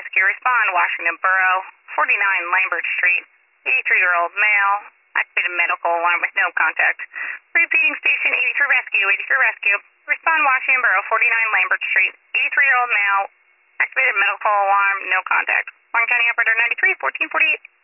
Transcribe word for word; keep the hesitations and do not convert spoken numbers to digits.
Rescue. Respond, Washington Borough, forty-nine Lambert Street, eighty-three-year-old male. Activated medical alarm with no contact. Repeating, Station eighty-three Rescue, eighty-three Rescue. Respond, Washington Borough, forty-nine Lambert Street, eighty-three-year-old male. Activated medical alarm, no contact. Warren County Operator ninety-three, fourteen forty-eight.